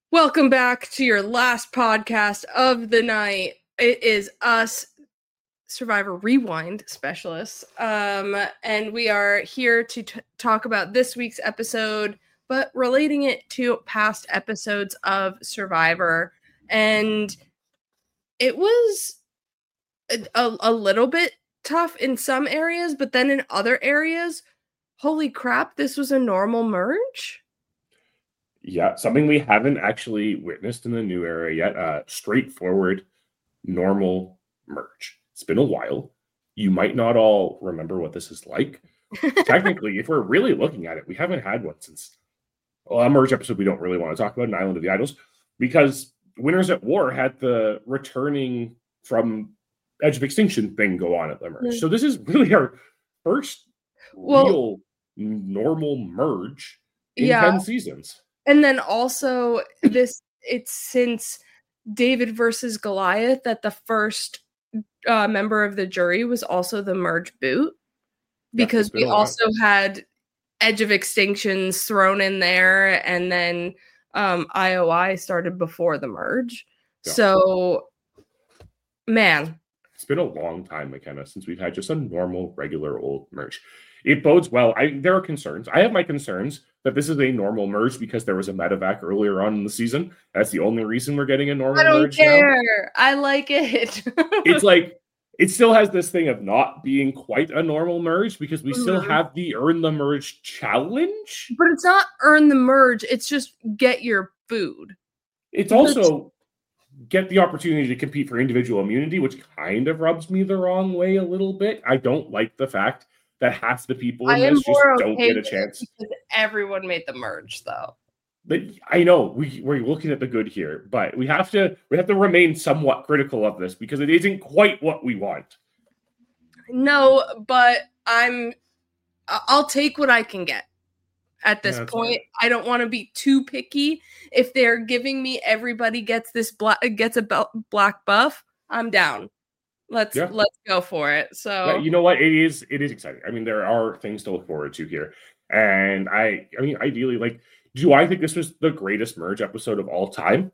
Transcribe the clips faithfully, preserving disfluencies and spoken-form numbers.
Welcome back to your last podcast of the night. It is us, Survivor Rewind specialists, um, and we are here to t- talk about this week's episode, but relating it to past episodes of Survivor. And it was a, a, a little bit tough in some areas, but then in other areas, holy crap, this was a normal merge? Yeah, something we haven't actually witnessed in the new era yet. Uh, straightforward, normal merge. It's been a while. You might not all remember what this is like. Technically, if we're really looking at it, we haven't had one since well, a merge episode we don't really want to talk about, an Island of the Idols, because Winners at War had the returning from Edge of Extinction thing go on at the merge. Mm-hmm. So this is really our first well, real normal merge in yeah. ten seasons. And then also this, it's since David versus Goliath that the first uh, member of the jury was also the merge boot, because we also had Edge of Extinctions thrown in there, and then um, I O I started before the merge. Yeah. So, man. It's been a long time, McKenna, since we've had just a normal, regular old merge. It bodes well. I there are concerns. I have my concerns that this is a normal merge because there was a medevac earlier on in the season. That's the only reason we're getting a normal merge I don't merge care. Now. I like it. It's like, it still has this thing of not being quite a normal merge because we mm-hmm. still have the earn the merge challenge. But it's not earn the merge. It's just get your food. It's also get the opportunity to compete for individual immunity, which kind of rubs me the wrong way a little bit. I don't like the fact that half the people in this just don't get a chance. Because everyone made the merge, though. But I know we, we're looking at the good here, but we have to we have to remain somewhat critical of this because it isn't quite what we want. No, but I'm I'll take what I can get at this yeah, point. Right. I don't want to be too picky. If they're giving me everybody gets this black gets a black buff, I'm down. Let's yeah. let's go for it. So yeah, you know what? It is it is exciting. I mean, there are things to look forward to here. And I I mean, ideally, like, do I think this was the greatest merge episode of all time?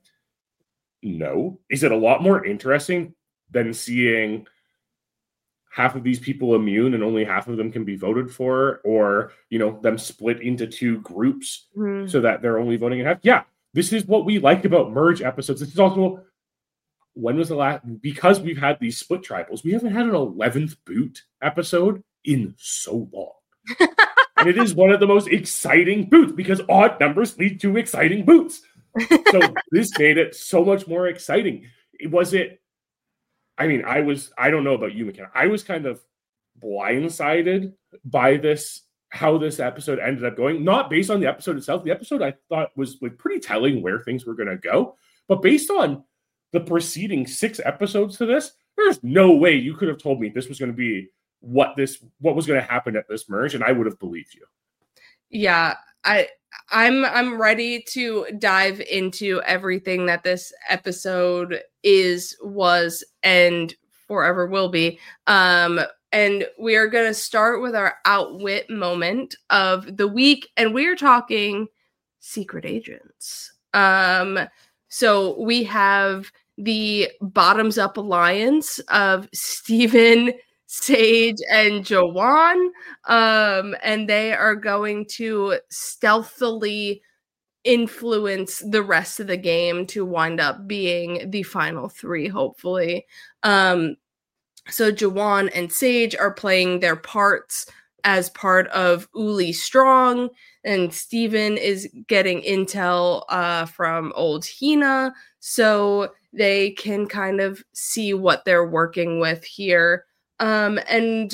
No. Is it a lot more interesting than seeing half of these people immune and only half of them can be voted for, or, you know, them split into two groups mm. so that they're only voting in half? Yeah, this is what we like about merge episodes. This is also, when was the last, because we've had these split tribals, we haven't had an eleventh boot episode in so long. And it is one of the most exciting boots because odd numbers lead to exciting boots. So this made it so much more exciting. Was it, I mean, I was, I don't know about you, McKenna. I was kind of blindsided by this, how this episode ended up going. Not based on the episode itself. The episode I thought was like pretty telling where things were going to go. But based on the preceding six episodes to this, there's no way you could have told me this was going to be what this what was going to happen at this merge, and I would have believed you. Yeah, I I'm I'm ready to dive into everything that this episode is, was, and forever will be. Um, and we are going to start with our outwit moment of the week, and we are talking secret agents. Um, so we have the bottoms up alliance of Steven, Sage, and Joanne, um, and they are going to stealthily influence the rest of the game to wind up being the final three, hopefully. Um, so Joanne and Sage are playing their parts as part of Uli Strong, and Steven is getting intel uh, from old Hina, so they can kind of see what they're working with here. Um, and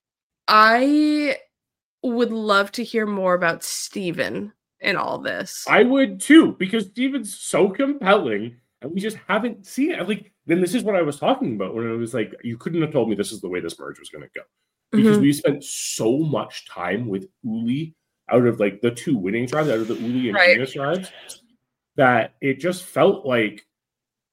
I would love to hear more about Steven in all this. I would too, because Steven's so compelling, and we just haven't seen it. Like, then this is what I was talking about when it was like, you couldn't have told me this is the way this merge was going to go. Because mm-hmm. we spent so much time with Uli out of like the two winning tribes, out of the Uli and Hina right. tribes, that it just felt like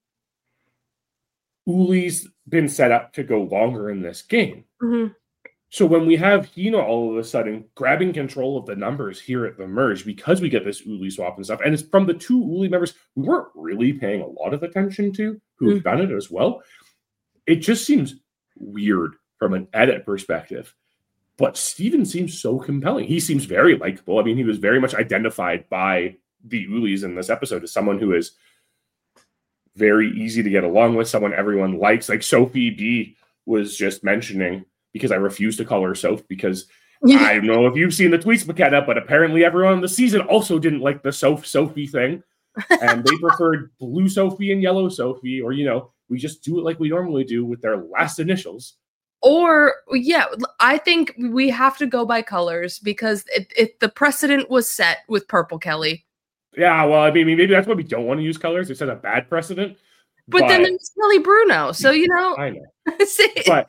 Uli's been set up to go longer in this game. Mm-hmm. So when we have Hina all of a sudden grabbing control of the numbers here at the merge, because we get this Uli swap and stuff, and it's from the two Uli members we weren't really paying a lot of attention to, who've mm-hmm. done it as well, it just seems weird from an edit perspective. But Steven seems so compelling. He seems very likable. I mean, he was very much identified by the Ulis in this episode as someone who is very easy to get along with, someone everyone likes. Like Sophie B was just mentioning, because I refuse to call her Soph, because I don't know if you've seen the tweets, McKenna, but apparently everyone in the season also didn't like the Soph Sophie thing. And they preferred blue Sophie and yellow Sophie, or, you know, we just do it like we normally do with their last initials. Or, yeah, I think we have to go by colors, because it, it, the precedent was set with Purple Kelly. Yeah, well, I mean, maybe that's why we don't want to use colors. It set a bad precedent. But, but then there's Kelly Bruno, so, you know. I know. but,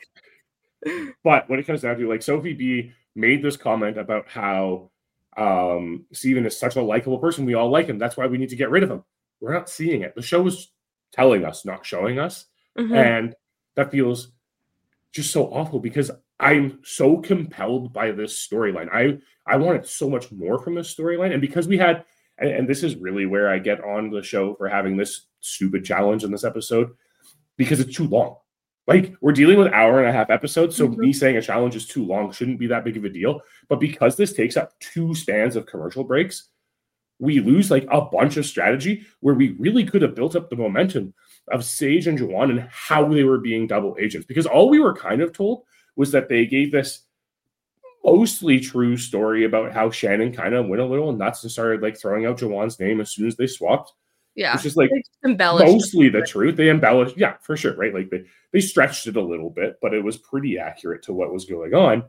but when it comes down to, like, Sophie B made this comment about how um, Steven is such a likable person. We all like him. That's why we need to get rid of him. We're not seeing it. The show is telling us, not showing us. Mm-hmm. And that feels just so awful, because I'm so compelled by this storyline. I, I wanted so much more from this storyline. And because we had, and, and this is really where I get on the show for having this stupid challenge in this episode, because it's too long. Like, we're dealing with hour and a half episodes, so mm-hmm. me saying a challenge is too long shouldn't be that big of a deal. But because this takes up two spans of commercial breaks, we lose like a bunch of strategy where we really could have built up the momentum of Sage and Juwan and how they were being double agents. Because all we were kind of told was that they gave this mostly true story about how Shannon kind of went a little nuts and started like throwing out Juwan's name as soon as they swapped. Yeah. It's just like mostly the truth. They embellished. Yeah, for sure. Right. Like they, they stretched it a little bit, but it was pretty accurate to what was going on.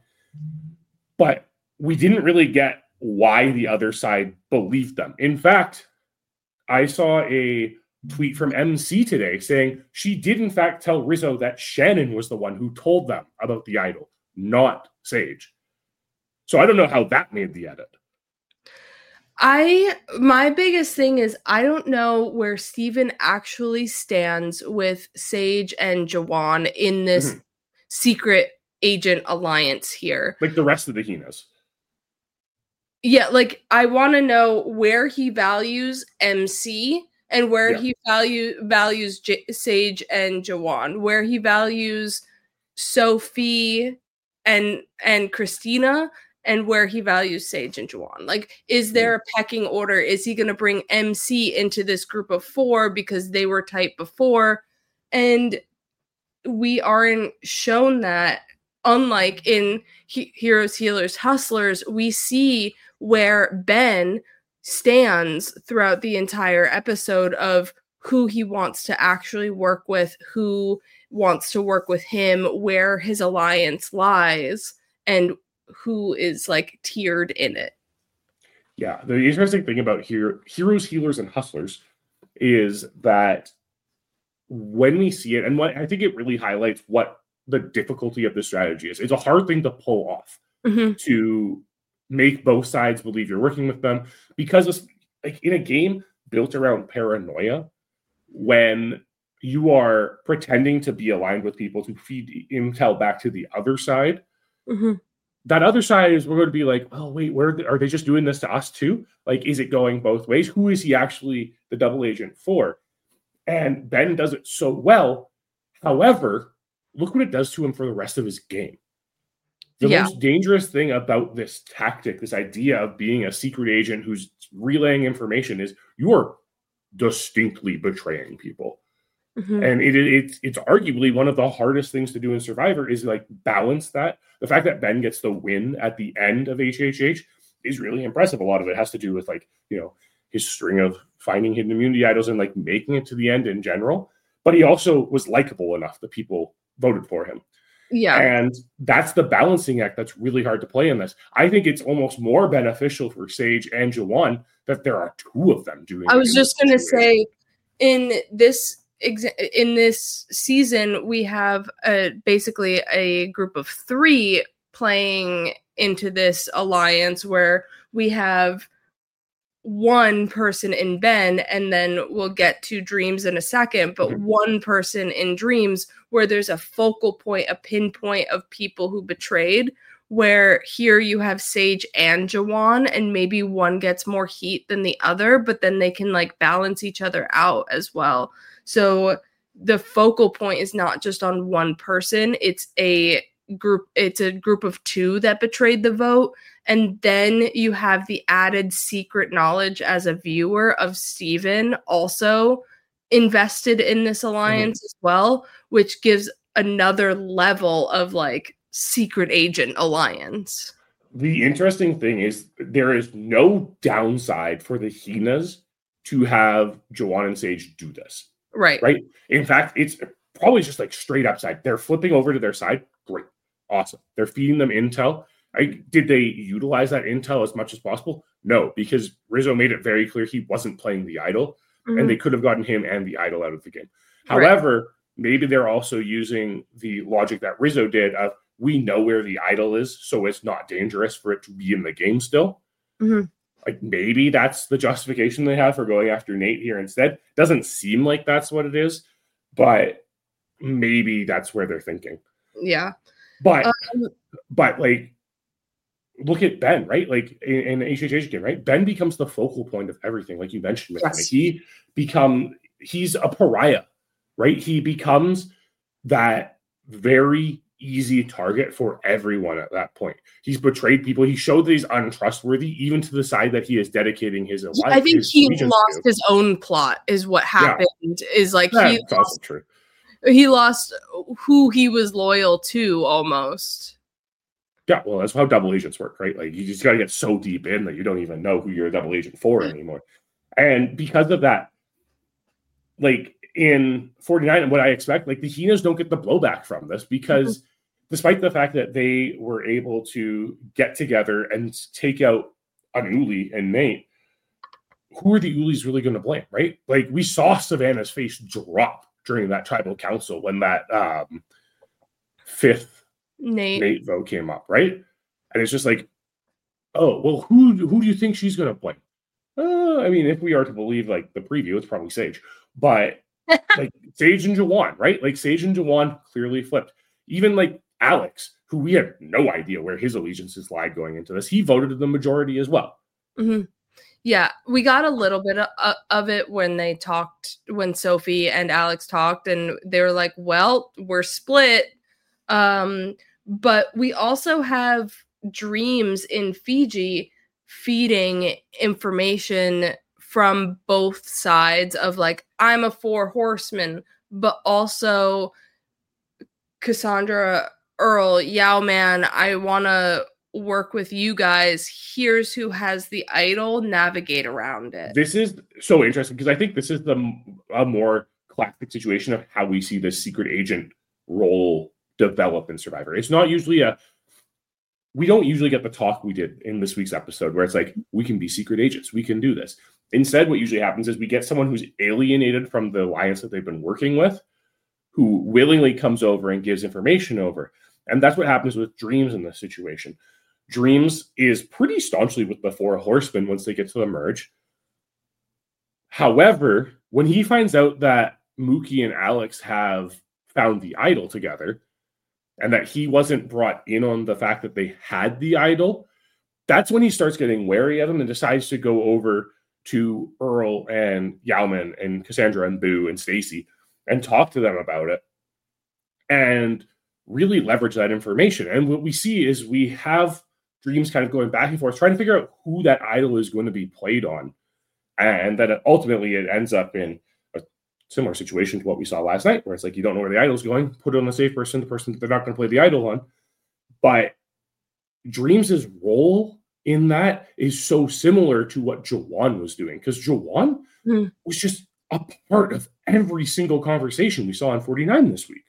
But we didn't really get why the other side believed them. In fact, I saw a tweet from M C today saying she did in fact tell Rizzo that Shannon was the one who told them about the idol, not Sage. So I don't know how that made the edit. I, my biggest thing is I don't know where Steven actually stands with Sage and Juwan in this mm-hmm. secret agent alliance here. Like the rest of the Hinas. Yeah, like I want to know where he values M C and where yeah. he value, values J- Sage and Juwan, where he values Sophie and and Christina, and where he values Sage and Juwan. Like, is there a pecking order? Is he going to bring M C into this group of four because they were tight before? And we aren't shown that. Unlike in he- Heroes, Healers, Hustlers, we see where Ben stands throughout the entire episode of who he wants to actually work with, who wants to work with him, where his alliance lies, and who is like tiered in it. Yeah, the interesting thing about here, Heroes, Healers, and Hustlers is that when we see it, and what I think it really highlights what the difficulty of the strategy is. It's a hard thing to pull off, mm-hmm. to make both sides believe you're working with them, because it's like in a game built around paranoia, when you are pretending to be aligned with people to feed intel back to the other side, mm-hmm. that other side is we're going to be like, oh, wait, where are they just doing this to us too? Like, is it going both ways? Who is he actually the double agent for? And Ben does it so well. However, look what it does to him for the rest of his game. The yeah. most dangerous thing about this tactic, this idea of being a secret agent who's relaying information, is you are distinctly betraying people. Mm-hmm. And it, it, it's it's arguably one of the hardest things to do in Survivor is like balance that. The fact that Ben gets the win at the end of H H H is really impressive. A lot of it has to do with like, you know, his string of finding hidden immunity idols and like making it to the end in general. But he also was likable enough that people voted for him. Yeah. And that's the balancing act that's really hard to play in this. I think it's almost more beneficial for Sage and Juwan that there are two of them doing it. I was just going to say, in this in this season, we have a, basically a group of three playing into this alliance where we have one person in Ben, and then we'll get to Dreams in a second, but mm-hmm. one person in Dreams where there's a focal point, a pinpoint of people who betrayed, where here you have Sage and Jawan, and maybe one gets more heat than the other, but then they can like balance each other out as well. So the focal point is not just on one person, it's a group it's a group of two that betrayed the vote, and then you have the added secret knowledge as a viewer of Steven also invested in this alliance mm-hmm. as well, which gives another level of like secret agent alliance. The interesting thing is there is no downside for the Hinas to have Jawan and Sage do this. Right. Right. In fact, it's probably just like straight upside. They're flipping over to their side. Great. Awesome. They're feeding them intel. I, did they utilize that intel as much as possible? No, because Rizzo made it very clear he wasn't playing the idol, mm-hmm. and they could have gotten him and the idol out of the game. However, right. maybe they're also using the logic that Rizzo did of, we know where the idol is, so it's not dangerous for it to be in the game still. Mm-hmm. Like maybe that's the justification they have for going after Nate here instead. Doesn't seem like that's what it is, but maybe that's where they're thinking. Yeah. But, um, but like, look at Ben, right? Like in, in the H H H game, right? Ben becomes the focal point of everything, like you mentioned. Yes. Like he become, he's a pariah, right? He becomes that very easy target for everyone at that point. He's betrayed people. He showed that he's untrustworthy, even to the side that he is dedicating his life. I think he lost to. his own plot, is what happened. Yeah. Is like yeah, he that's lost, also true. He lost who he was loyal to, almost. Yeah, well, that's how double agents work, right? Like you just got to get so deep in that you don't even know who you're a double agent for anymore. And because of that, like in forty-nine, and what I expect, like the Hinas don't get the blowback from this because mm-hmm. despite the fact that they were able to get together and take out an Uli and Nate, who are the Ulis really going to blame, right? Like we saw Savannah's face drop during that tribal council when that um, fifth Nate. Nate vote came up, right? And it's just like, oh, well, who who do you think she's going to blame? Uh, I mean, if we are to believe like the preview, it's probably Sage, but like Sage and Jawan, right? Like Sage and Jawan clearly flipped. Even like Alex, who we had no idea where his allegiances lied going into this, he voted to the majority as well. Mm-hmm. Yeah, we got a little bit of, of it when they talked, when Sophie and Alex talked, and they were like, well, we're split. Um, but we also have Dreams in Fiji feeding information from both sides of like, I'm a four horseman, but also Cassandra, Earl, Yao Man, I want to work with you guys. Here's who has the idol, navigate around it. This is so interesting because I think this is the a more classic situation of how we see this secret agent role develop in Survivor. It's not usually a we don't usually get the talk we did in this week's episode where it's like, we can be secret agents, we can do this. Instead, what usually happens is we get someone who's alienated from the alliance that they've been working with, who willingly comes over and gives information over. And that's what happens with Dreams in this situation. Dreams is pretty staunchly with the Four Horsemen once they get to the merge. However, when he finds out that Mookie and Alex have found the idol together and that he wasn't brought in on the fact that they had the idol, that's when he starts getting wary of them and decides to go over to Earl and Yauman and Cassandra and Boo and Stacy and talk to them about it and really leverage that information. And what we see is we have Dreams kind of going back and forth, trying to figure out who that idol is going to be played on. And that ultimately it ends up in a similar situation to what we saw last night, where it's like, you don't know where the idol's going, put it on the safe person, the person that they're not going to play the idol on. But Dreams' role in that is so similar to what Jawan was doing, because Jawan mm. was just a part of every single conversation we saw on forty-nine this week.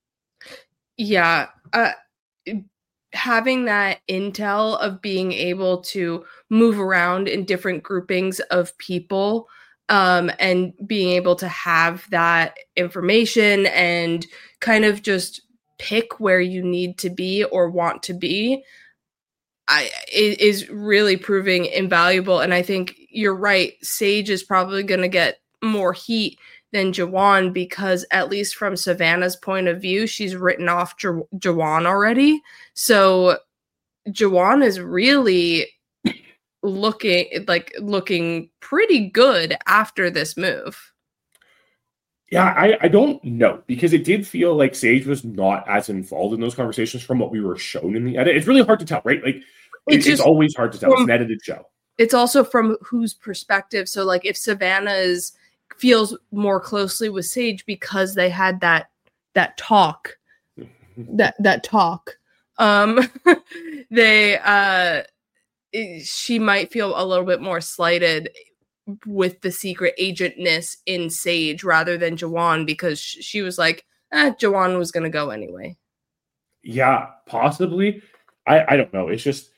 Yeah. Uh, having that intel of being able to move around in different groupings of people um, and being able to have that information and kind of just pick where you need to be or want to be I, is really proving invaluable. And I think you're right. Sage is probably going to get more heat than Jawan because, at least from Savannah's point of view, she's written off J- Jawan already. So Jawan is really looking like looking pretty good after this move. Yeah, I, I don't know, because it did feel like Sage was not as involved in those conversations from what we were shown in the edit. It's really hard to tell, right? Like, it, it's, it's always hard to tell. From, it's an edited show. It's also from whose perspective. So, like, if Savannah is feels more closely with Sage because they had that that talk, that that talk, um, they uh, she might feel a little bit more slighted with the secret agentness in Sage rather than Jawan, because sh- she was like, eh, Jawan was going to go anyway. Yeah, possibly. I, I don't know. It's just,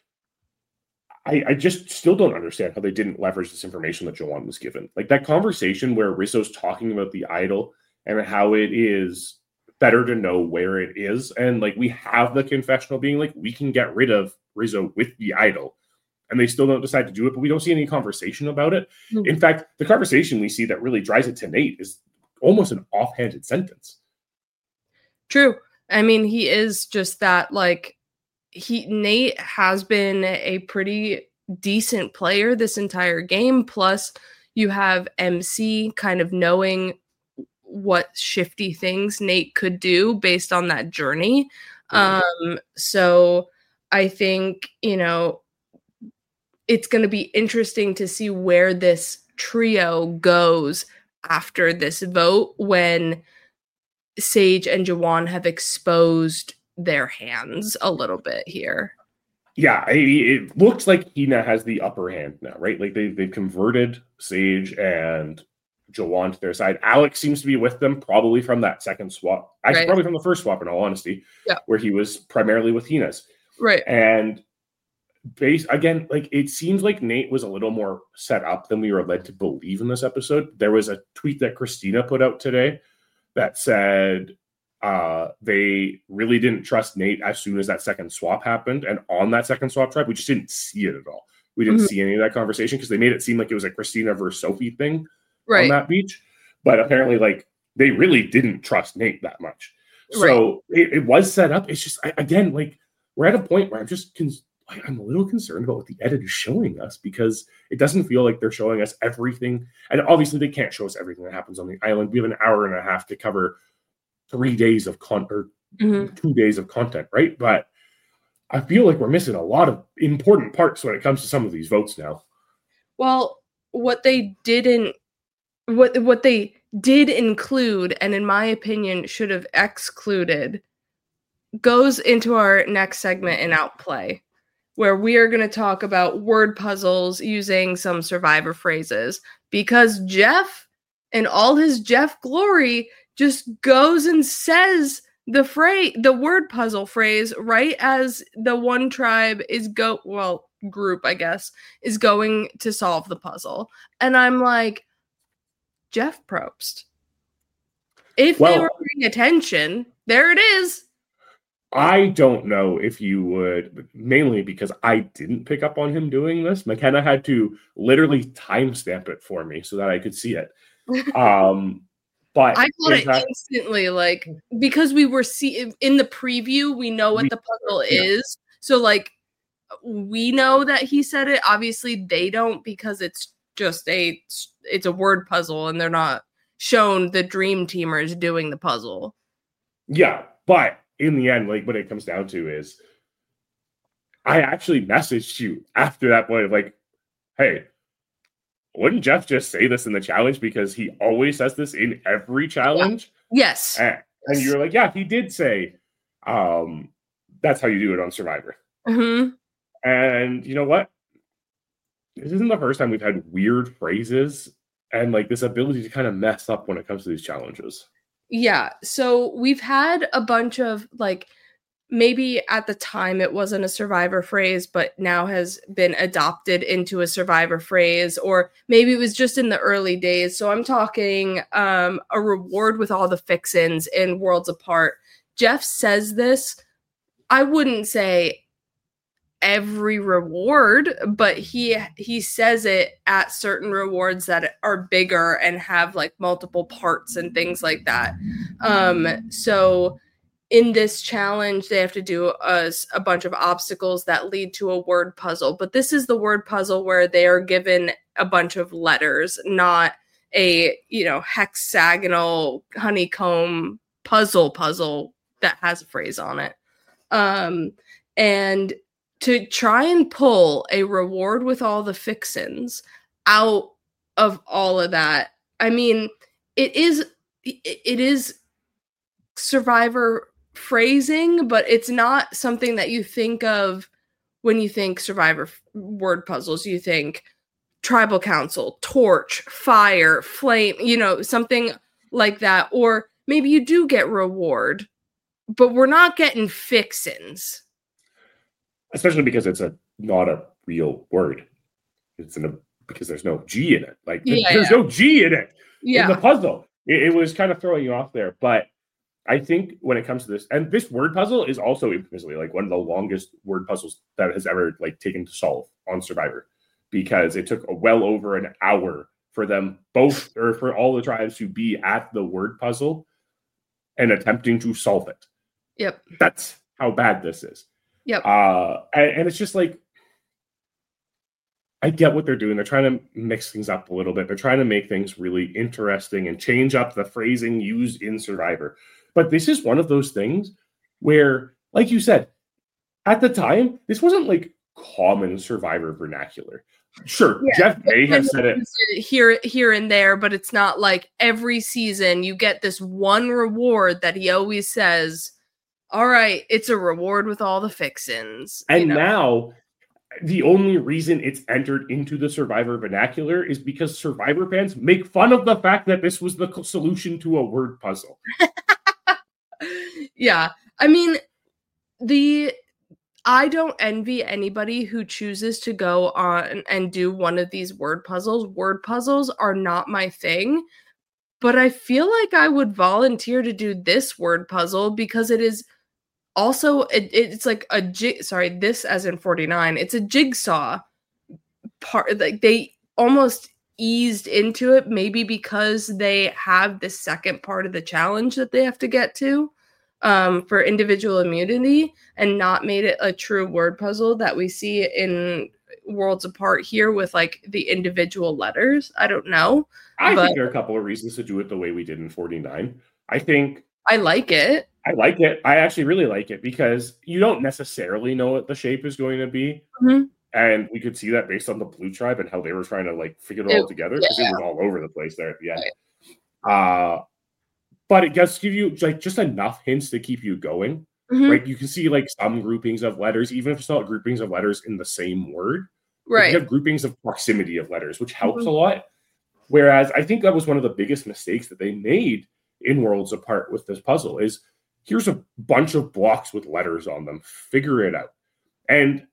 I, I just still don't understand how they didn't leverage this information that Jawan was given. Like that conversation where Rizzo's talking about the idol and how it is better to know where it is. And like, we have the confessional being like, we can get rid of Rizzo with the idol. And they still don't decide to do it, but we don't see any conversation about it. Mm-hmm. In fact, the conversation we see that really drives it to Nate is almost an offhanded sentence. True. I mean, he is just that, like, he Nate has been a pretty decent player this entire game. Plus, you have M C kind of knowing what shifty things Nate could do based on that journey. Mm-hmm. Um, so I think, you know, it's going to be interesting to see where this trio goes after this vote when Sage and Jawan have exposed their hands a little bit here. Yeah, it looks like Hina has the upper hand now, right? Like they, they've converted Sage and Jawan to their side. Alex seems to be with them, probably from that second swap. Actually, right. Probably from the first swap, in all honesty, yeah. Where he was primarily with Hina's. Right. And Base again, like it seems like Nate was a little more set up than we were led to believe in this episode. There was a tweet that Christina put out today that said uh, they really didn't trust Nate as soon as that second swap happened. And on that second swap tribe, we just didn't see it at all. We didn't mm-hmm. see any of that conversation because they made it seem like it was a Christina versus Sophie thing right. on that beach. But apparently, like, they really didn't trust Nate that much. So right. it, it was set up. It's just, I, again, like, we're at a point where I'm just cons- I'm a little concerned about what the edit is showing us, because it doesn't feel like they're showing us everything. And obviously they can't show us everything that happens on the island. We have an hour and a half to cover three days of content or mm-hmm. two days of content, right? But I feel like we're missing a lot of important parts when it comes to some of these votes now. Well, what they didn't, what, what they did include, and in my opinion should have excluded, goes into our next segment in Outplay, where we are going to talk about word puzzles using some survivor phrases, because Jeff, in all his Jeff glory, just goes and says the phrase, the word puzzle phrase, right as the one tribe is go, well, group, I guess, is going to solve the puzzle. And I'm like, Jeff Probst. If well, they were paying attention, there it is. I don't know if you would, mainly because I didn't pick up on him doing this. McKenna had to literally timestamp it for me so that I could see it. Um, but I caught it that, instantly, like, because we were see in the preview, we know what we, the puzzle yeah. is. So, like, we know that he said it. Obviously, they don't, because it's just a it's a word puzzle, and they're not shown the dream teamers doing the puzzle. Yeah, but in the end, like, what it comes down to is I actually messaged you after that point of like, hey, wouldn't Jeff just say this in the challenge, because he always says this in every challenge? Yeah. Yes. And, and you're like, yeah, he did say um, that's how you do it on Survivor. Mm-hmm. And you know what? This isn't the first time we've had weird phrases and like this ability to kind of mess up when it comes to these challenges. Yeah, so we've had a bunch of, like, maybe at the time it wasn't a Survivor phrase, but now has been adopted into a Survivor phrase, or maybe it was just in the early days. So I'm talking um, a reward with all the fix-ins in Worlds Apart. Jeff says this, I wouldn't say every reward, but he he says it at certain rewards that are bigger and have like multiple parts and things like that. Um, so in this challenge, they have to do a, a bunch of obstacles that lead to a word puzzle. But this is the word puzzle where they are given a bunch of letters, not a, you know, hexagonal honeycomb puzzle puzzle that has a phrase on it. Um, and to try and pull a reward with all the fixins out of all of that, I mean, it is it is Survivor phrasing, but it's not something that you think of when you think Survivor word puzzles. You think tribal council, torch, fire, flame, you know, something like that. Or maybe you do get reward, but we're not getting fixins. Especially because it's a not a real word. It's in a because there's no G in it. Like yeah, there's yeah. no G in it yeah. in the puzzle. It, it was kind of throwing you off there, but I think when it comes to this, and this word puzzle is also infamously like one of the longest word puzzles that has ever like taken to solve on Survivor, because it took a well over an hour for them both, or for all the tribes to be at the word puzzle and attempting to solve it. Yep. That's how bad this is. Yep. Uh, and, and it's just like, I get what they're doing. They're trying to mix things up a little bit. They're trying to make things really interesting and change up the phrasing used in Survivor. But this is one of those things where, like you said, at the time, this wasn't like common Survivor vernacular. Sure, yeah, Jeff may have said it here, here and there, but it's not like every season you get this one reward that he always says, all right, it's a reward with all the fixins. And you know? Now, the only reason it's entered into the Survivor vernacular is because Survivor fans make fun of the fact that this was the solution to a word puzzle. Yeah, I mean, the I don't envy anybody who chooses to go on and do one of these word puzzles. Word puzzles are not my thing, but I feel like I would volunteer to do this word puzzle because it is also it, it's like a jig. Sorry, this as in forty-nine. It's a jigsaw part. Like they almost eased into it, maybe because they have the second part of the challenge that they have to get to. Um, for individual immunity, and not made it a true word puzzle that we see in Worlds Apart here with like the individual letters. I don't know. I think there are a couple of reasons to do it the way we did in forty-nine. I think I like it. I like it. I actually really like it because you don't necessarily know what the shape is going to be. Mm-hmm. And we could see that based on the Blue Tribe and how they were trying to like figure it all together, because yeah. it was all over the place there at the end. Right. Uh But it does give you like just enough hints to keep you going, mm-hmm. right? You can see like some groupings of letters, even if it's not groupings of letters in the same word. Right. You have groupings of proximity of letters, which helps mm-hmm. a lot. Whereas I think that was one of the biggest mistakes that they made in Worlds Apart with this puzzle is here's a bunch of blocks with letters on them. Figure it out. And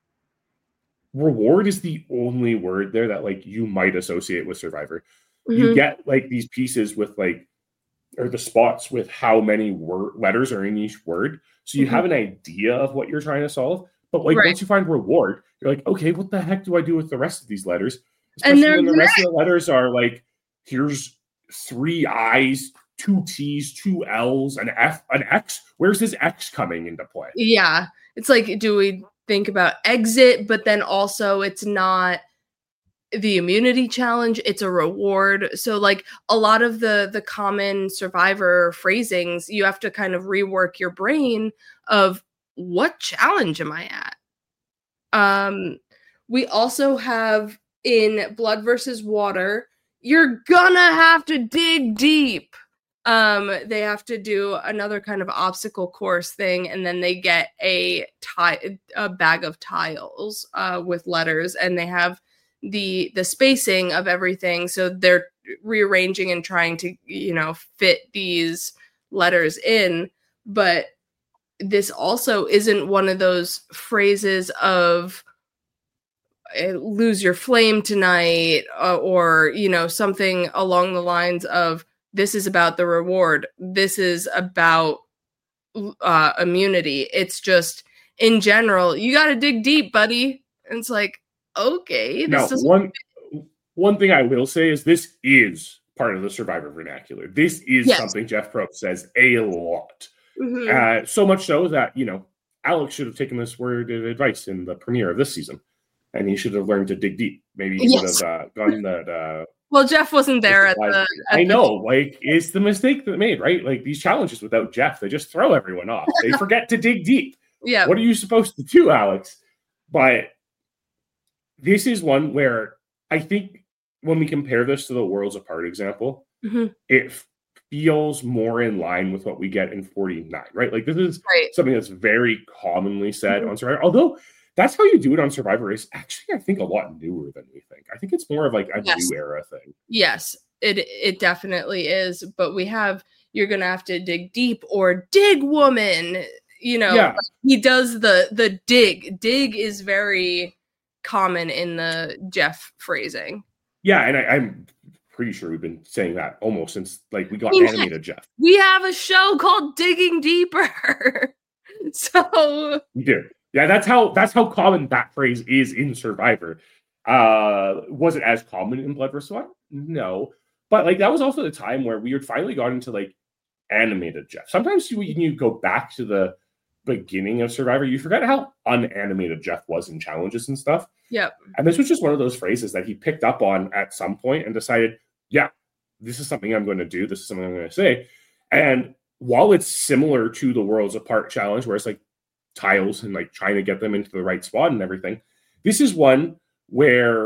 reward is the only word there that like you might associate with Survivor. Mm-hmm. You get like these pieces with like or the spots with how many word letters are in each word. So you mm-hmm. have an idea of what you're trying to solve. But like right. once you find reward, you're like, okay, what the heck do I do with the rest of these letters? Especially when the great. rest of the letters are like, here's three I's, two T's, two L's, an F, an X. Where's this X coming into play? Yeah. It's like, do we think about exit, but then also it's not the immunity challenge, it's a reward. So like a lot of the the common Survivor phrasings, you have to kind of rework your brain of what challenge am I at? Um, we also have in Blood versus Water, you're gonna have to dig deep. Um, they have to do another kind of obstacle course thing, and then they get a tie a bag of tiles uh, with letters, and they have the the spacing of everything, so they're rearranging and trying to, you know, fit these letters in. But this also isn't one of those phrases of lose your flame tonight, uh, or, you know, something along the lines of this is about the reward, this is about uh immunity. It's just in general, you got to dig deep, buddy. And it's like, okay. This now, one one thing I will say is this is part of the Survivor vernacular. This is yes. something Jeff Probst says a lot. Mm-hmm. Uh, so much so that, you know, Alex should have taken this word of advice in the premiere of this season, and he should have learned to dig deep. Maybe he yes. would have uh, gone that. Uh, well, Jeff wasn't there at the. At I know, the... like, it's the mistake that they made, right? Like, these challenges without Jeff, they just throw everyone off. They forget to dig deep. Yeah. What are you supposed to do, Alex? But this is one where I think when we compare this to the Worlds Apart example, mm-hmm. it feels more in line with what we get in forty-nine, right? Like, this is right. something that's very commonly said mm-hmm. on Survivor. Although that's how you do it on Survivor is actually, I think, a lot newer than we think. I think it's more of like a yes. new era thing. Yes, it it definitely is. But we have, you're going to have to dig deep or dig woman. You know, yeah. like he does the the dig. Dig is very common in the Jeff phrasing. Yeah, and I, I'm pretty sure we've been saying that almost since like we got yeah. animated Jeff. We have a show called Digging Deeper. So we do. Yeah, that's how that's how common that phrase is in Survivor. Uh, was it as common in Blood versus. Fire? No, but like that was also the time where we had finally got into like animated Jeff. Sometimes you, when you go back to the beginning of Survivor, you forget how unanimated Jeff was in challenges and stuff. Yep. And this was just one of those phrases that he picked up on at some point and decided, yeah, this is something I'm going to do. This is something I'm going to say. And while it's similar to the Worlds Apart challenge, where it's like tiles and like trying to get them into the right spot and everything, this is one where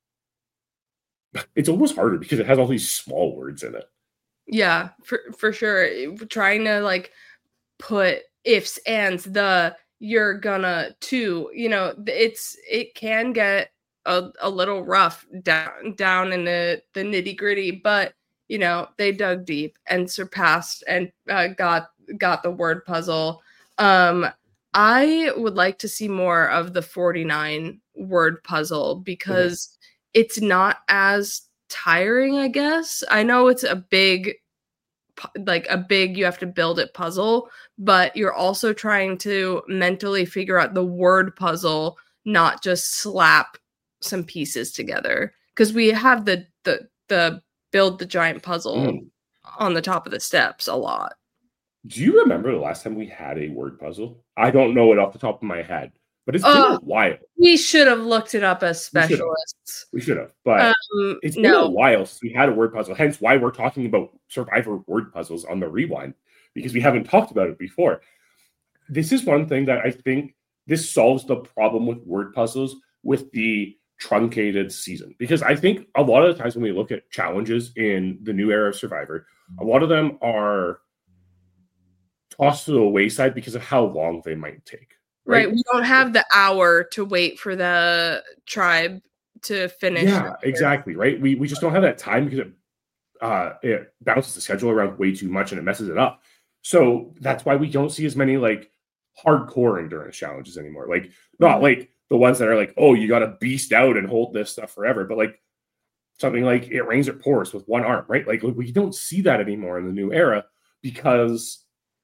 it's almost harder because it has all these small words in it. Yeah, for for sure. Trying to like put ifs, ands, the, you're gonna, to, you know, it's it can get a, a little rough down down in the the nitty gritty, but you know they dug deep and surpassed and uh, got got the word puzzle. Um, I would like to see more of the forty-nine word puzzle because mm-hmm. it's not as tiring, I guess. I know it's a big, like a big, you have to build it puzzle, but you're also trying to mentally figure out the word puzzle, not just slap some pieces together. Because we have the the the build the giant puzzle mm. on the top of the steps a lot. Do you remember the last time we had a word puzzle? I don't know it off the top of my head, but it's been uh, a while. We should have looked it up as specialists. We should have, but um, it's been no. a while since we had a word puzzle. Hence why we're talking about Survivor word puzzles on the Rewind, because we haven't talked about it before. This is one thing that I think this solves the problem with word puzzles with the truncated season. Because I think a lot of the times when we look at challenges in the new era of Survivor, a lot of them are tossed to the wayside because of how long they might take. Right. right. We don't have the hour to wait for the tribe to finish. Yeah, exactly. Right. We we just don't have that time because it uh it bounces the schedule around way too much and it messes it up. So that's why we don't see as many like hardcore endurance challenges anymore. Like not like the ones that are like, oh, you got to beast out and hold this stuff forever, but like something like It Rains It Pours with one arm, right? Like we don't see that anymore in the new era because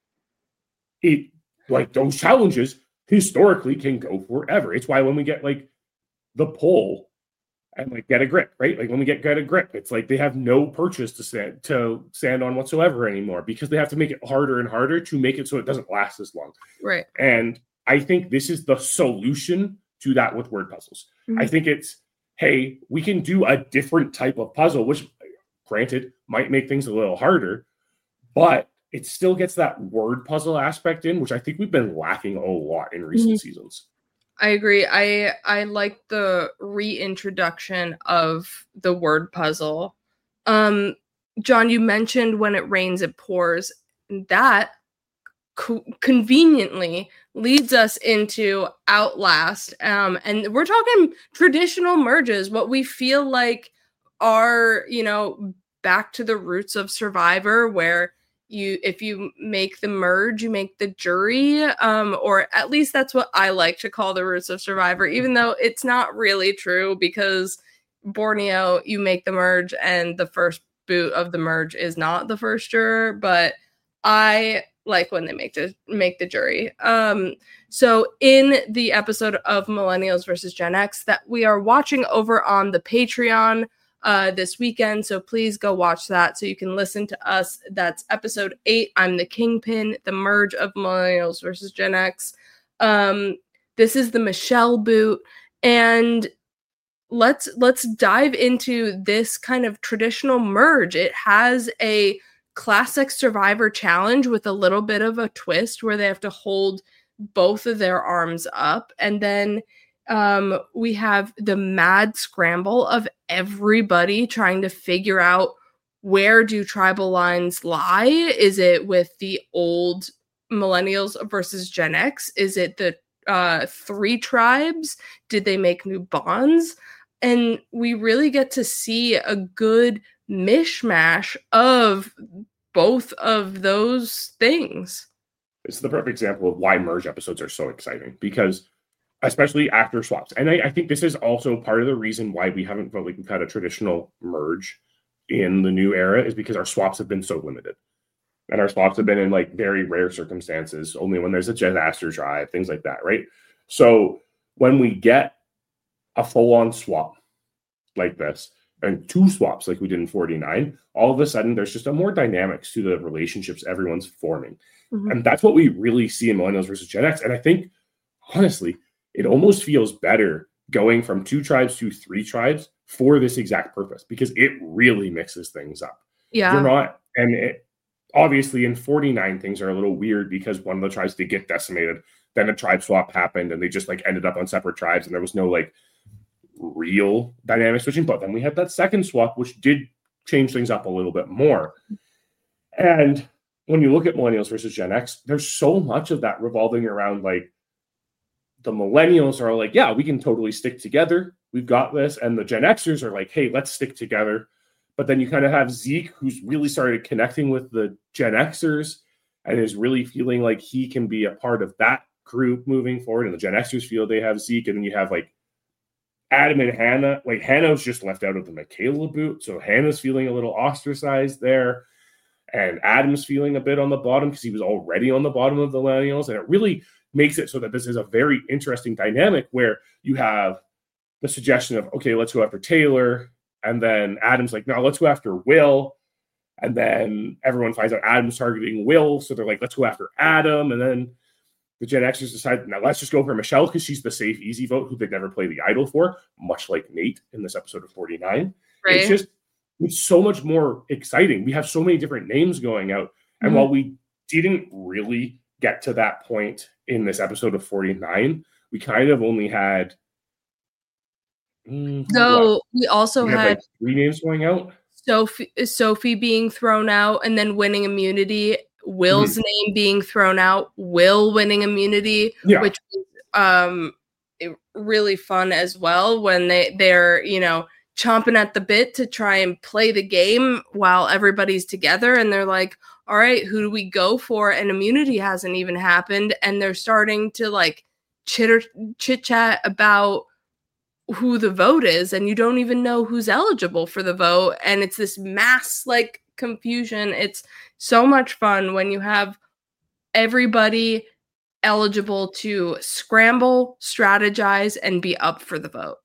it like those challenges historically can go forever. It's why when we get like the pole and like Get a Grip, right? Like when we get Get a Grip, it's like they have no purchase to stand to stand on whatsoever anymore because they have to make it harder and harder to make it so it doesn't last as long. Right. And I think this is the solution to that with word puzzles. Mm-hmm. I think it's, hey, we can do a different type of puzzle, which granted might make things a little harder, but it still gets that word puzzle aspect in, which I think we've been lacking a lot in recent mm-hmm. seasons. I agree. I I like the reintroduction of the word puzzle. Um, John, you mentioned When It Rains, It Pours. That co- conveniently leads us into Outlast. Um, and we're talking traditional merges, what we feel like are, you know, back to the roots of Survivor, where you, if you make the merge, you make the jury, um, or at least that's what I like to call the roots of Survivor, even though it's not really true because Borneo, you make the merge and the first boot of the merge is not the first juror, but I like when they make the make the jury. Um, so in the episode of Millennials versus Gen X that we are watching over on the Patreon, uh, this weekend. So please go watch that so you can listen to us. That's episode eight. I'm the Kingpin, the merge of Millennials versus Gen X. Um, this is the Michelle boot. And let's let's dive into this kind of traditional merge. It has a classic Survivor challenge with a little bit of a twist where they have to hold both of their arms up. And then um, we have the mad scramble of everybody trying to figure out, where do tribal lines lie? Is it with the old Millennials versus Gen X? Is it the uh, three tribes? Did they make new bonds? And we really get to see a good mishmash of both of those things. It's the perfect example of why merge episodes are so exciting, because especially after swaps. And I, I think this is also part of the reason why we haven't felt like we've had a traditional merge in the new era, is because our swaps have been so limited. And our swaps have been in like very rare circumstances, only when there's a disaster drive, things like that, right? So when we get a full-on swap like this, and two swaps like we did in forty-nine, all of a sudden there's just a more dynamics to the relationships everyone's forming. Mm-hmm. And that's what we really see in Millennials versus Gen X. And I think, honestly, it almost feels better going from two tribes to three tribes for this exact purpose, because it really mixes things up. Yeah. You're not, and it, obviously in forty-nine, things are a little weird because one of the tribes did get decimated. Then a tribe swap happened and they just like ended up on separate tribes, and there was no like real dynamic switching. But then we had that second swap, which did change things up a little bit more. And when you look at Millennials versus Gen X, there's so much of that revolving around like the Millennials are like, yeah, we can totally stick together. We've got this. And the Gen Xers are like, hey, let's stick together. But then you kind of have Zeke, who's really started connecting with the Gen Xers and is really feeling like he can be a part of that group moving forward. And the Gen Xers feel they have Zeke. And then you have like Adam and Hannah. Like Hannah's just left out of the Michaela boot. So Hannah's feeling a little ostracized there. And Adam's feeling a bit on the bottom because he was already on the bottom of the Millennials. And it really makes it so that this is a very interesting dynamic where you have the suggestion of, okay, let's go after Taylor. And then Adam's like, no, let's go after Will. And then everyone finds out Adam's targeting Will. So they're like, let's go after Adam. And then the Gen Xers decide, now let's just go for Michelle because she's the safe, easy vote who they'd never play the idol for, much like Nate in this episode of forty-nine. Right. It's just, it's so much more exciting. We have so many different names going out. And mm-hmm. while we didn't really get to that point in this episode of forty-nine, we kind of only had mm, so what? we also we had, had like three names going out. Sophie Sophie being thrown out and then winning immunity, Will's mm-hmm. name being thrown out, Will winning immunity, yeah. which was um really fun as well when they they're, you know, chomping at the bit to try and play the game while everybody's together, and they're like, all right, who do we go for? And immunity hasn't even happened, and they're starting to like chitter chit chat about who the vote is, and you don't even know who's eligible for the vote, and it's this mass like confusion. It's so much fun when you have everybody eligible to scramble, strategize, and be up for the vote.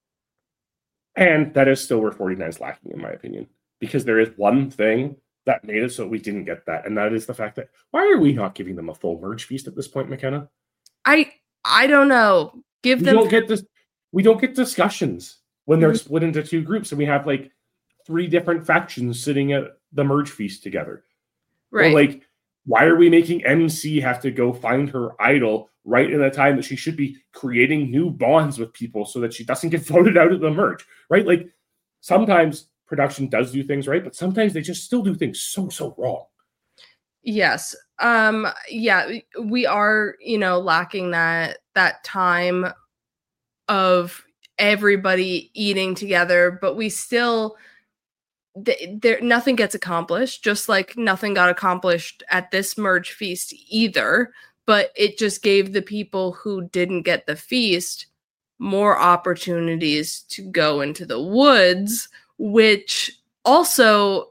And that is still where forty-nine is lacking, in my opinion, because there is one thing that made it so we didn't get that, and that is the fact that why are we not giving them a full merge feast at this point, McKenna? I I don't know. Give we them. Don't get this. We don't get discussions when they're mm-hmm. split into two groups, and we have like three different factions sitting at the merge feast together. Right. Or like, why are we making M C have to go find her idol right in the time that she should be creating new bonds with people so that she doesn't get voted out of the merge, right? Like sometimes production does do things right, but sometimes they just still do things so, so wrong. Yes. Um, yeah, we are, you know, lacking that, that time of everybody eating together, but we still, th- there, nothing gets accomplished, just like nothing got accomplished at this merge feast either. But it just gave the people who didn't get the feast more opportunities to go into the woods, which also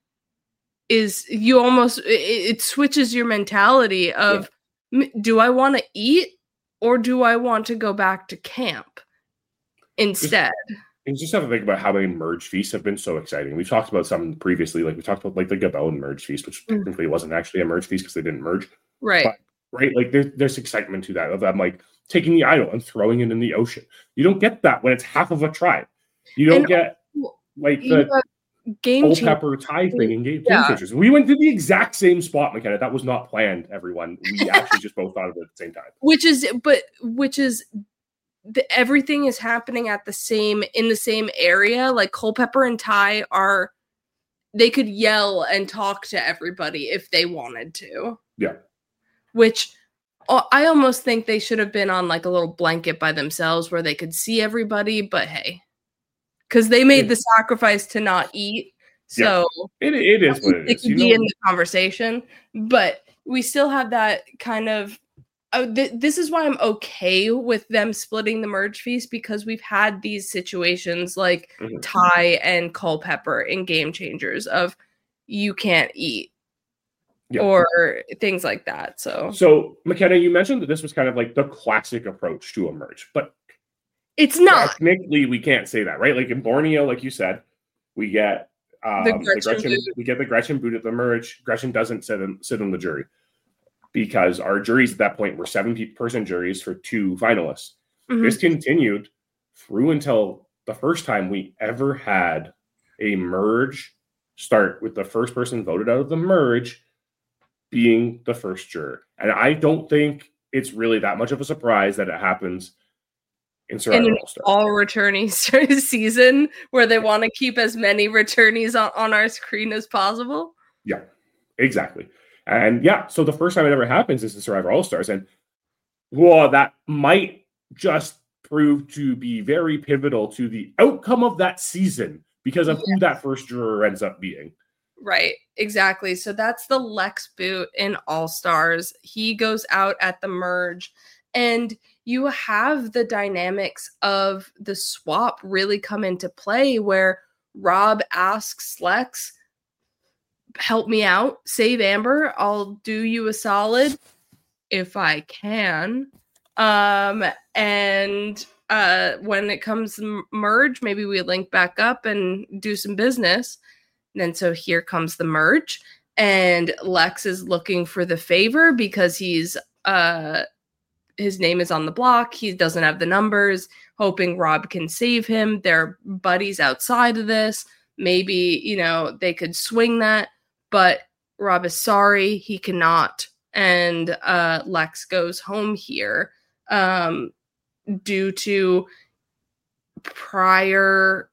is, you almost, it, it switches your mentality of, yeah. do I want to eat or do I want to go back to camp instead? You just have to think about how many merge feasts have been so exciting. We've talked about some previously, like we talked about like the Gabon merge feast, which mm. technically wasn't actually a merge feast because they didn't merge. Right. But, right. Like there's there's excitement to that of them like taking the idol and throwing it in the ocean. You don't get that when it's half of a tribe. You don't and, get like the game Culpepper tie thing in game, yeah. game changers. We went to the exact same spot, McKenna. That was not planned, everyone. We actually just both thought of it at the same time. Which is, but which is. The, everything is happening at the same in the same area. Like Culpepper and Ty are, they could yell and talk to everybody if they wanted to. Yeah. Which I almost think they should have been on like a little blanket by themselves where they could see everybody. But hey, because they made the sacrifice to not eat, so yeah. it it is what it is. It could be know? in the conversation, but we still have that kind of. Oh, th- this is why I'm okay with them splitting the merge feast, because we've had these situations like mm-hmm. Ty and Culpepper in Game Changers of you can't eat yeah. or things like that. So, so McKenna, you mentioned that this was kind of like the classic approach to a merge, but it's not. Technically, we can't say that, right? Like in Borneo, like you said, we get um, the Gretchen, the Gretchen we get the Gretchen boot at the merge. Gretchen doesn't sit in, sit on the jury. Because our juries at that point were seven-person juries for two finalists. Mm-hmm. This continued through until the first time we ever had a merge start with the first person voted out of the merge being the first juror. And I don't think it's really that much of a surprise that it happens in Survivor in All-Star. all returnees season where they want to keep as many returnees on, on our screen as possible. Yeah, exactly. And yeah, so the first time it ever happens is the Survivor All-Stars. And well, that might just prove to be very pivotal to the outcome of that season because of yes. who that first juror ends up being. Right, exactly. So that's the Lex boot in All-Stars. He goes out at the merge. And you have the dynamics of the swap really come into play where Rob asks Lex, help me out, save Amber, I'll do you a solid if I can. Um, and uh, when it comes to merge, maybe we link back up and do some business. And then so here comes the merge, and Lex is looking for the favor because he's uh his name is on the block. He doesn't have the numbers, hoping Rob can save him. They're buddies outside of this. Maybe, you know, they could swing that. But Rob is sorry, he cannot. And uh, Lex goes home here um, due to prior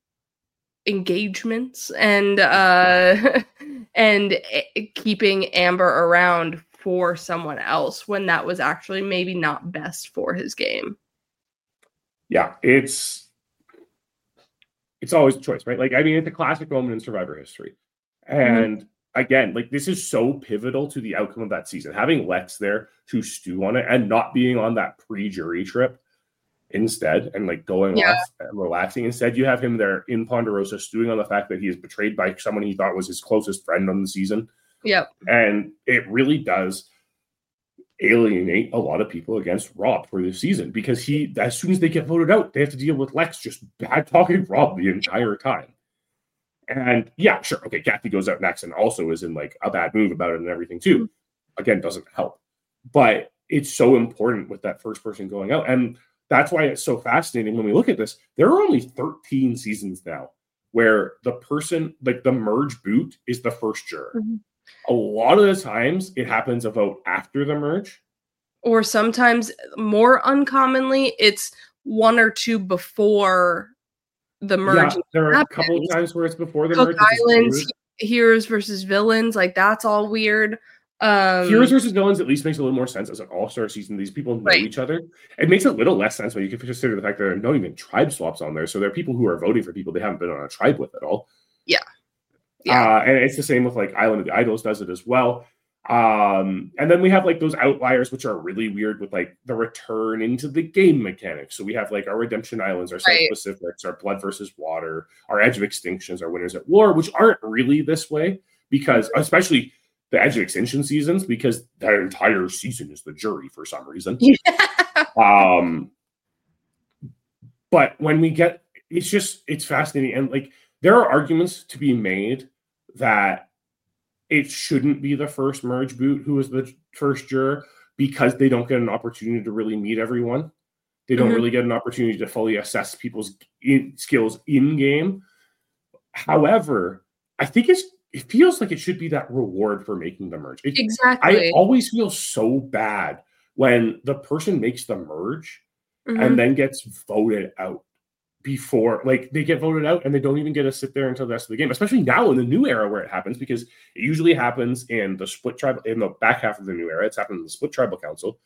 engagements and uh, and keeping Amber around for someone else when that was actually maybe not best for his game. Yeah, it's it's always a choice, right? Like, I mean, it's a classic moment in Survivor history. And mm-hmm. again, like this is so pivotal to the outcome of that season. Having Lex there to stew on it and not being on that pre-jury trip instead and like going yeah. off and relaxing. Instead, you have him there in Ponderosa stewing on the fact that he is betrayed by someone he thought was his closest friend on the season. Yep. And it really does alienate a lot of people against Rob for this season because he, as soon as they get voted out, they have to deal with Lex just bad talking Rob the entire time. And yeah, sure. Okay. Kathy goes out next and also is in like a bad mood about it and everything too. Mm-hmm. Again, doesn't help, but it's so important with that first person going out. And that's why it's so fascinating when we look at this. There are only thirteen seasons now where the person, like the merge boot is the first juror. Mm-hmm. A lot of the times it happens a vote after the merge. Or sometimes more uncommonly, it's one or two before the merge. Yeah, there are happens. a couple of times where it's before the Cook merge. Islands, heroes versus villains, like that's all weird. Um, heroes versus villains at least makes a little more sense as an all-star season. These people know right. each other. It makes a little less sense when you consider the fact that there are not even tribe swaps on there. So there are people who are voting for people they haven't been on a tribe with at all. Yeah. Yeah. Uh, and it's the same with like Island of the Idols does it as well. Um, and then we have like those outliers, which are really weird with like the return into the game mechanics. So we have like our Redemption Islands, our South right. Pacifics, our Blood versus Water, our Edge of Extinctions, our Winners at War, which aren't really this way because especially the Edge of Extinction seasons, because that entire season is the jury for some reason. Yeah. Um, but when we get it's just, it's fascinating. And like, there are arguments to be made that it shouldn't be the first merge boot who was the first juror because they don't get an opportunity to really meet everyone. They don't mm-hmm. really get an opportunity to fully assess people's in, skills in game. However, I think it's it feels like it should be that reward for making the merge. It, exactly. I always feel so bad when the person makes the merge mm-hmm. and then gets voted out before, like they get voted out and they don't even get to sit there until the rest of the game, especially now in the new era where it happens, because it usually happens in the split tribe, in the back half of the new era. It's happened in the split tribal council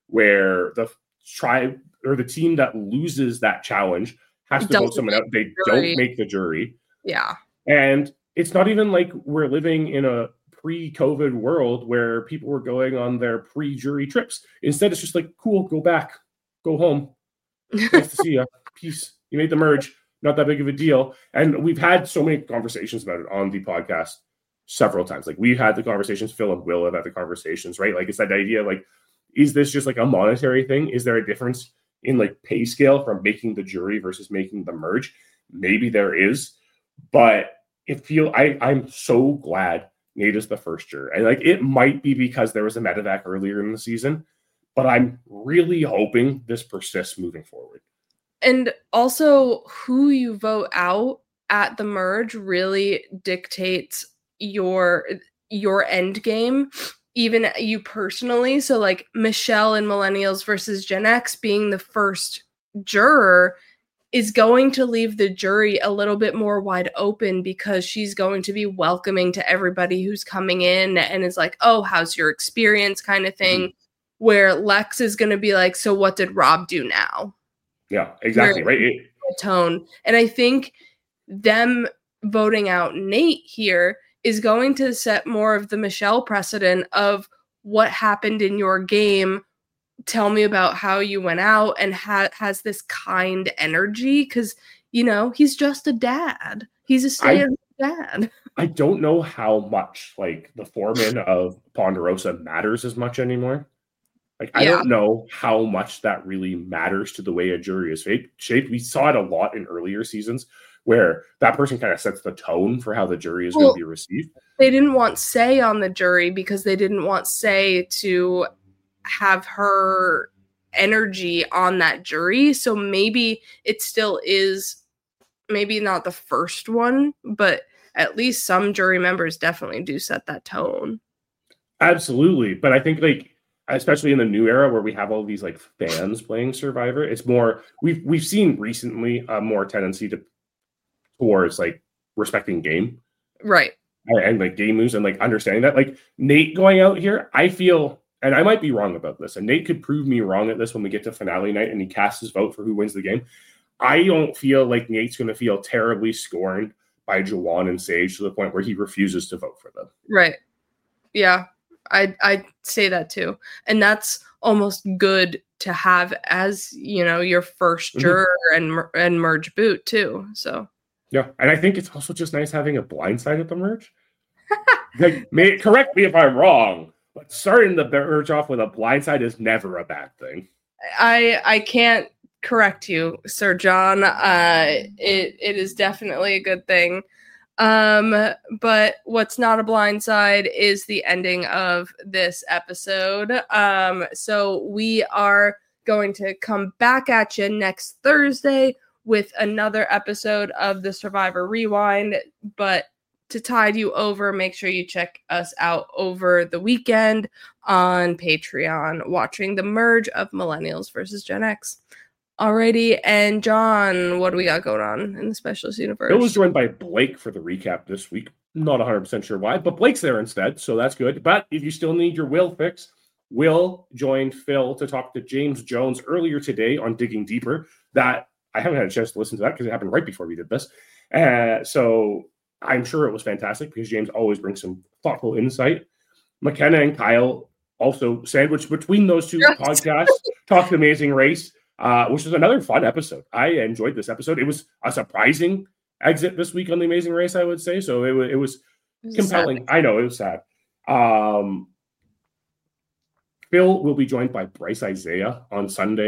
where the tribe or the team that loses that challenge has to don't vote someone out. They don't make the jury. Yeah. And it's not even like we're living in a pre-COVID world where people were going on their pre-jury trips. Instead, it's just like, cool, go back, go home. Nice to see you. Peace. You made the merge. Not that big of a deal. And we've had so many conversations about it on the podcast several times. Like we've had the conversations, Phil and Will have had the conversations, right? Like it's that idea, like, is this just like a monetary thing? Is there a difference in like pay scale from making the jury versus making the merge? Maybe there is, but it feel I, I'm so glad Nate is the first juror. And like it might be because there was a medevac earlier in the season, but I'm really hoping this persists moving forward. And also who you vote out at the merge really dictates your your end game, even you personally. So like Michelle in Millennials versus Gen X being the first juror is going to leave the jury a little bit more wide open because she's going to be welcoming to everybody who's coming in and is like, oh, how's your experience kind of thing, mm-hmm. where Lex is going to be like, so what did Rob do now? Yeah, exactly. Where, right. It, tone. And I think them voting out Nate here is going to set more of the Michelle precedent of what happened in your game. Tell me about how you went out, and ha- has this kind energy because, you know, he's just a dad. He's a stay-at-home dad. I don't know how much like the foreman of Ponderosa matters as much anymore. Like, I yeah. don't know how much that really matters to the way a jury is shaped. We saw it a lot in earlier seasons where that person kind of sets the tone for how the jury is well, going to be received. They didn't want Say on the jury because they didn't want Say to have her energy on that jury. So maybe it still is, maybe not the first one, but at least some jury members definitely do set that tone. Absolutely. But I think like, especially in the new era where we have all these like fans playing Survivor, it's more, we've, we've seen recently a more tendency to towards like respecting game. Right. And, and like game moves and like understanding that, like Nate going out here, I feel, and I might be wrong about this, and Nate could prove me wrong at this when we get to finale night and he casts his vote for who wins the game. I don't feel like Nate's going to feel terribly scorned by Juwan and Sage to the point where he refuses to vote for them. Right. Yeah, I I say that too. And that's almost good to have as, you know, your first juror mm-hmm. and and merge boot too. So yeah, and I think it's also just nice having a blindside at the merge. Like, may, correct me if I'm wrong, but starting the merge off with a blindside is never a bad thing. I I can't correct you, Sir John. Uh, it it is definitely a good thing. Um, but what's not a blindside is the ending of this episode. Um, so we are going to come back at you next Thursday with another episode of the Survivor Rewind. But to tide you over, make sure you check us out over the weekend on Patreon, watching the merge of Millennials versus Gen X. Alrighty, and John, what do we got going on in the Specialist Universe? It was joined by Blake for the recap this week. Not one hundred percent sure why, but Blake's there instead, so that's good. But if you still need your Will fix, Will joined Phil to talk to James Jones earlier today on Digging Deeper. That I haven't had a chance to listen to that because it happened right before we did this. Uh, so I'm sure it was fantastic because James always brings some thoughtful insight. McKenna and Kyle also sandwiched between those two yes. podcasts, talked Amazing Race. Uh, which was another fun episode. I enjoyed this episode. It was a surprising exit this week on The Amazing Race, I would say. So it, it was it was compelling. Sad. I know, it was sad. Um, Phil will be joined by Bryce Isaiah on Sunday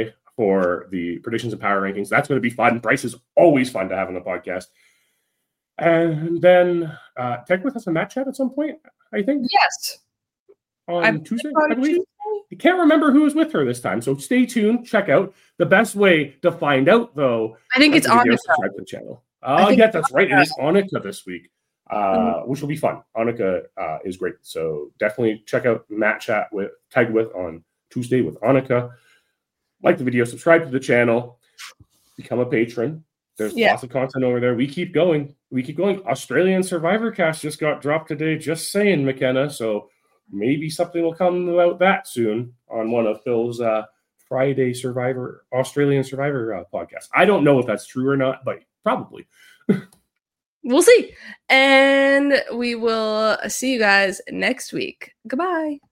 for the predictions and power rankings. That's going to be fun. Bryce is always fun to have on the podcast. And then uh, Tech With has a match chat at some point, I think. Yes. On I'm Tuesday, on I believe. Tuesday? I can't remember who was with her this time, so stay tuned. Check out. The best way to find out, though, I think it's on Annika. Subscribe to the channel. Oh, yeah, that's right. It is Annika this week, uh, mm-hmm. which will be fun. Annika uh, is great, so definitely check out Matt Chat with Tag With on Tuesday with Annika. Like the video, subscribe to the channel, become a patron. There's yeah. lots of content over there. We keep going. We keep going. Australian Survivor Cast just got dropped today. Just saying, McKenna. So maybe something will come about that soon on one of Phil's uh, Friday Survivor, Australian Survivor uh, podcasts. I don't know if that's true or not, but probably. We'll see. And we will see you guys next week. Goodbye.